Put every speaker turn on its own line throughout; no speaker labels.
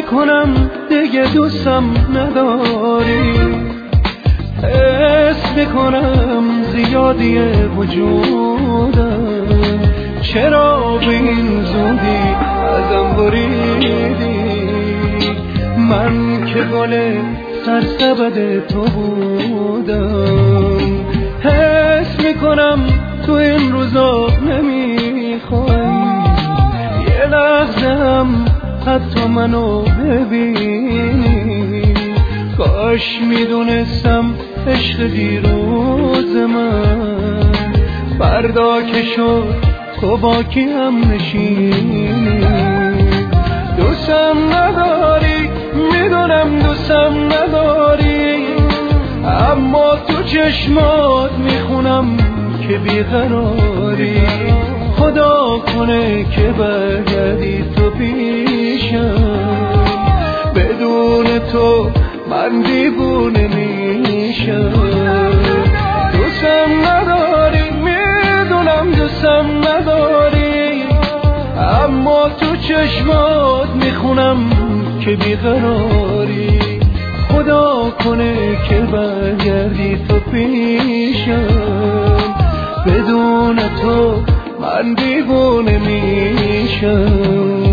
میکنم دیگه دوستم نداری، حس میکنم زیادی وجودم، چرا به این زودی ازم بریدی؟ من که گل سرسبد تو بودم، حس میکنم تو این روزا نمیخوای یه لحظه هم حتی منو ببینی. کاش میدونستم عشق دیروز من فردا که شد تو با کی هم نشینی. دوستم نداری، میدونم دوستم نداری، اما تو چشمات میخونم که بیقراری. خدا کنه که برگردی تو پیشم، بدون تو من دیوونه میشم. دوستم نداری، میدونم دوستم نداری، اما تو چشمات میخونم که بیقراری. خدا کنه که برگردی تو پیشم، بدون تو من دیوونه میشم.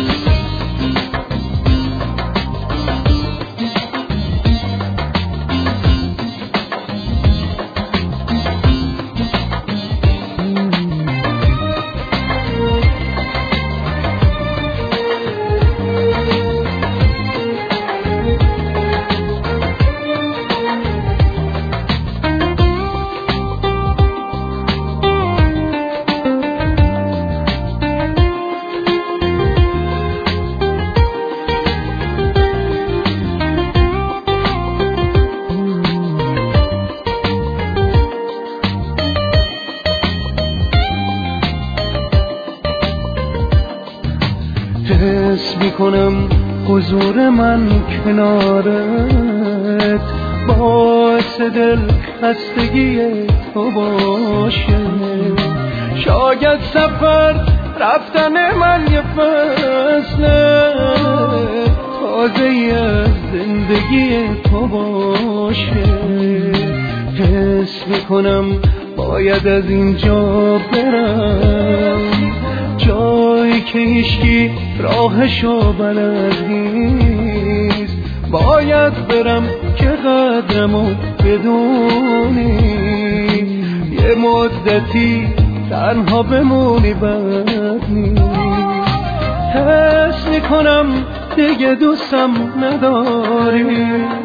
حس میکنم حضور من کنارت باعث دل خستگی تو باشه. شاید سفر رفتن من یه فصل تازه‌ای از زندگی تو باشه. حس میکنم باید از اینجا برم، جایی که هیچکی راهشو بلد نیست. باید برم که قدرمو بدونی، یه مدتی تنها بمونی بد نیست. حس میکنم دیگه دوستم نداری،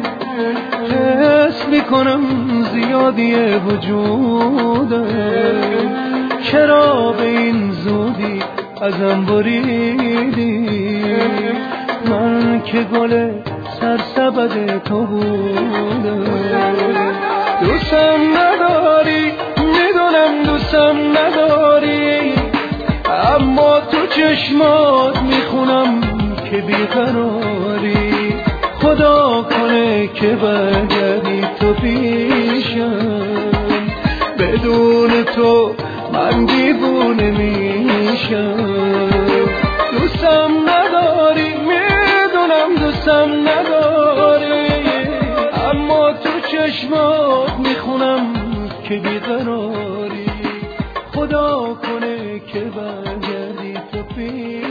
حس میکنم زیادی وجودم، چرا به این زودی ازم بریدی؟ من که گل سرسبد تو بودم. دوستم نداری، میدونم دوستم نداری، اما تو چشمات میخونم که بیقراری. خدا کنه که برگردی تو پیشم، بدون تو من دیوونه میشم. دوستم نداری، میدونم دوستم نداری، اما تو چشمات میخونم که بیقراری. خدا کنه که برگردی تو پیشم.